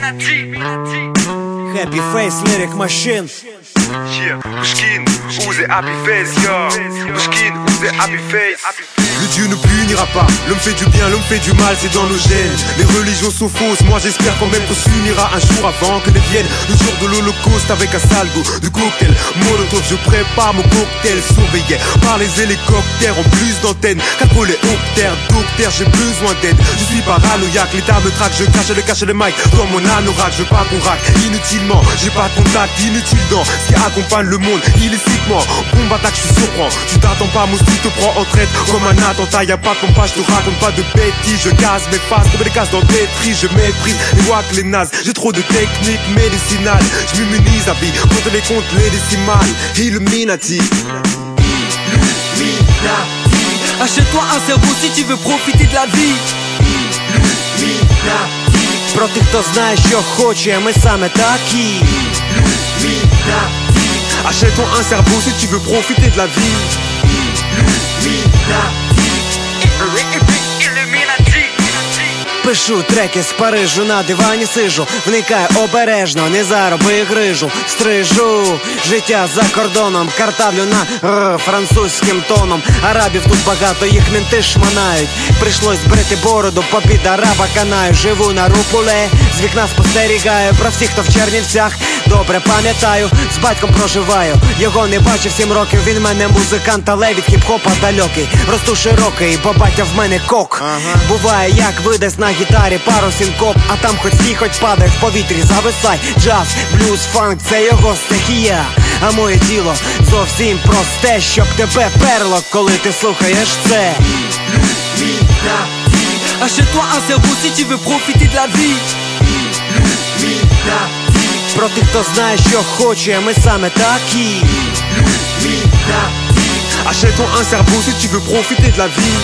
Happy Face Lyric Machine. Yeah, Pushkin, who's the happy face, yo. Pushkin, who's the happy face. Le Dieu ne punira pas, l'homme fait du bien, l'homme fait du mal, c'est dans nos gènes. Les religions sont fausses, moi j'espère quand même qu'on s'unira un jour avant que ne vienne le jour de l'Holocauste avec un sale goût de cocktail Molotov. Je prépare mon cocktail, surveillé par les hélicoptères en plus d'antennes. Capoléoptères, docteur, j'ai besoin d'aide. Je suis paranoïaque, l'état me traque, je cache le mic dans mon anorak. Je veux pas qu'on raque inutilement, j'ai pas de contact inutile dans ce qui accompagne le monde illicitement. Bombe attaque, je suis surprend, tu t'attends pas, mon style te prend en traite comme un attentat. Y'a pas de pompage, je te raconte pas de bêtises. Je casse mes faces comme des cases dans Tetris. Je méprise les voix que les nazes. J'ai trop de techniques médicinales. Je m'immunise à vie contre les comptes, les décimales. Illuminati. Achète-toi un cerveau si tu veux profiter de la vie. Про тих, хто знає, що хоче, ми саме такі. Achète-toi un cerveau si tu veux profiter de la vie. Пишу треки з Парижу, на дивані сижу. Вникаю обережно, не зароби грижу. Стрижу життя за кордоном. Картавлю на французьким тоном. Арабів тут багато, їх мінти шманають. Прийшлось брити бороду, попід араба канаю. Живу на рупуле, з вікна спостерігаю. Про всіх, хто в Чернівцях, добре пам'ятаю. З батьком проживаю, його не бачив 7 років. Він мене музикант, але від хіп-хопа далекий. Росту широкий, бо батя в мене кок. Буває, як видасть на гітарі пару синкоп, а там хоч стій, хоч падай в повітрі, зависай. Джаз, блюз, фанк, це його стихія. А моє діло зовсім просте, щоб тебе перло, коли ти слухаєш це. Achète-toi un cerveau si tu veux profiter de la vie. Про тих, хто знає, що хоче, ми саме такі. Achète-toi un cerveau si tu veux profiter de la vie.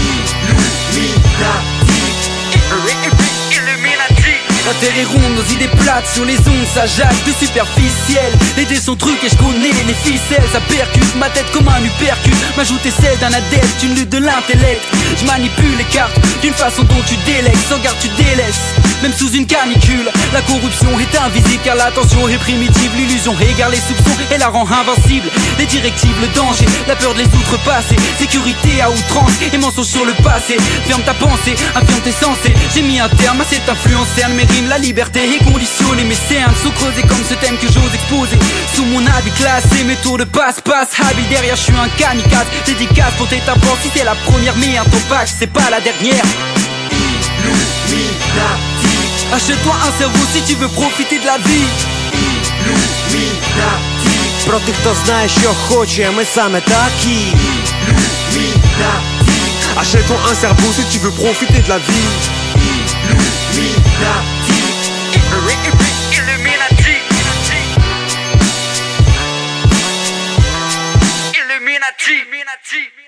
La terre est ronde, nos idées plates sur les ondes, ça jase de superficiel. Les dés sont trucs et je connais les ficelles, ça percute ma tête comme un uppercut. M'ajouter celle d'un adepte, une lutte de l'intellect. Je manipule les cartes d'une façon dont tu délègues, sans garde tu délaisses. Même sous une canicule, la corruption est invisible car l'attention est primitive. L'illusion égare les soupçons et la rend invincible. Les directives, le danger, la peur de les outrepasser. Sécurité à outrance et mensonge sur le passé. Ferme ta pensée, affirme tes sensés. J'ai mis un terme à cette influence, cerne mes rimes. La liberté est conditionnée, mes cernes sont creusées comme ce thème que j'ose exposer. Sous mon habit classé, mes tours de passe-passe. Habit derrière, je suis un kamikaze. Dédicace pour tes tapants, si c'est la première, mais un topax, c'est pas la dernière. Achète-toi un cerveau si tu veux profiter de la vie. Про тих, хто знає, що хоче, ми саме такі. Achète-toi un cerveau si tu veux profiter de la vie. Illuminati.